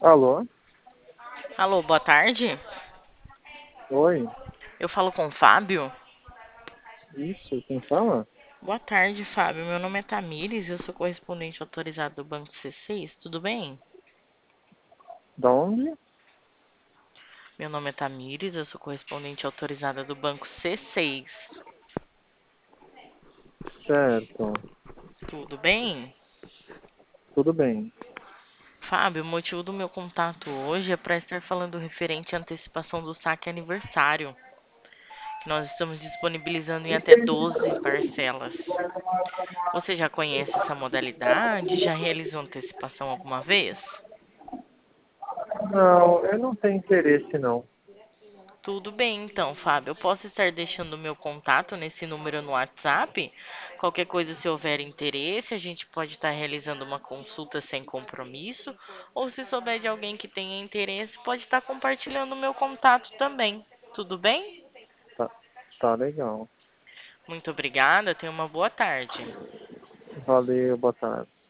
Alô? Alô, boa tarde. Oi? Eu falo com o Fábio. Isso, quem fala? Boa tarde, Fábio. Meu nome é Tamires, eu sou correspondente autorizado do Banco C6. Tudo bem? Da onde? Meu nome é Tamires, eu sou correspondente autorizada do Banco C6. Certo. Tudo bem? Tudo bem. Fábio, o motivo do meu contato hoje é para estar falando referente à antecipação do saque aniversário, que nós estamos disponibilizando em até 12 parcelas. Você já conhece essa modalidade? Já realizou antecipação alguma vez? Não, eu não tenho interesse, não. Tudo bem, então, Fábio. Eu posso estar deixando o meu contato nesse número no WhatsApp. Qualquer coisa, se houver interesse, a gente pode estar realizando uma consulta sem compromisso. Ou se souber de alguém que tenha interesse, pode estar compartilhando o meu contato também. Tudo bem? Tá, tá legal. Muito obrigada. Tenha uma boa tarde. Valeu, boa tarde.